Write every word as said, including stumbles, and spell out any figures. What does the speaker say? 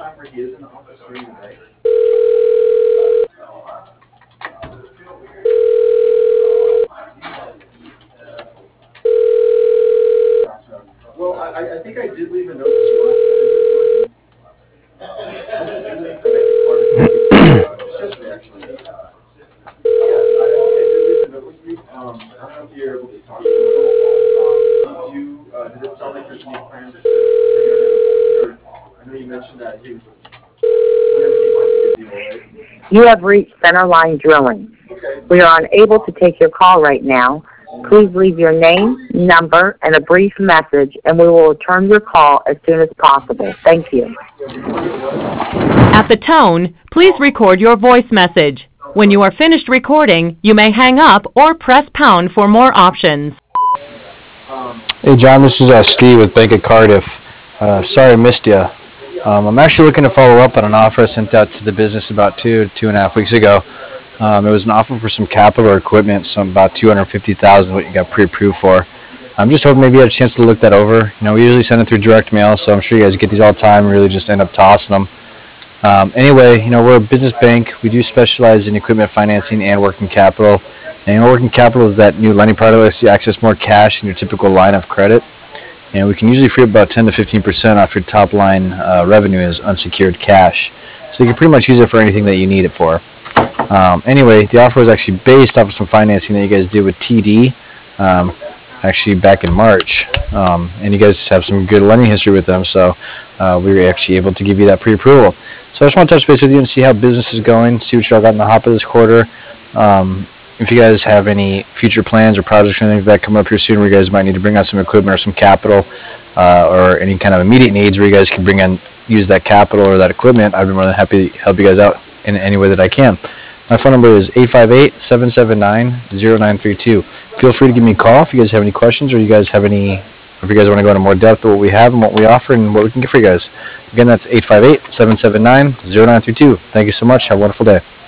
time where he is in the office during the day? Well, I, I think I did leave a note that you last. This is this is connected part of it. It's just me, actually. Yeah, I think I did leave a note with you. Um, I don't know if you're able to talk to me. Um, did you, uh, did it sound like there's any plans to bring on a, I know you mentioned that he, whenever he finds a good deal, right? You have reached Centerline Drilling. Okay. We are unable to take your call right now. Please leave your name, number, and a brief message, and we will return your call as soon as possible. Thank you. At the tone, please record your voice message. When you are finished recording, you may hang up or press pound for more options. Hey John, this is uh, Steve with Bank of Cardiff. Uh, sorry I missed you. Um, I'm actually looking to follow up on an offer I sent out to the business about two, two and a half weeks ago. Um, it was an offer for some capital or equipment, some about two hundred fifty thousand dollars, what you got pre-approved for. I'm just hoping maybe you had a chance to look that over. You know, we usually send it through direct mail, so I'm sure you guys get these all the time and really just end up tossing them. Um, anyway, you know, we're a business bank. We do specialize in equipment financing and working capital. And you know, working capital is that new lending product that lets you access more cash in your typical line of credit. And we can usually free up about ten to fifteen percent off your top line uh, revenue as unsecured cash. So you can pretty much use it for anything that you need it for. Um, anyway, the offer was actually based off of some financing that you guys did with T D, um, actually back in March. Um, and you guys have some good lending history with them, so uh, we were actually able to give you that pre-approval. So I just want to touch base with you and see how business is going, see what y'all got in the hopper this quarter. Um, if you guys have any future plans or projects or anything like that coming up here soon where you guys might need to bring on some equipment or some capital, uh, or any kind of immediate needs where you guys can bring on, use that capital or that equipment, I'd be more than happy to help you guys out in any way that I can. My phone number is eight five eight, seven seven nine, zero nine three two. Feel free to give me a call if you guys have any questions or you guys have any, if you guys want to go into more depth of what we have and what we offer and what we can get for you guys. Again, that's eight five eight, seven seven nine, zero nine three two. Thank you so much. Have a wonderful day.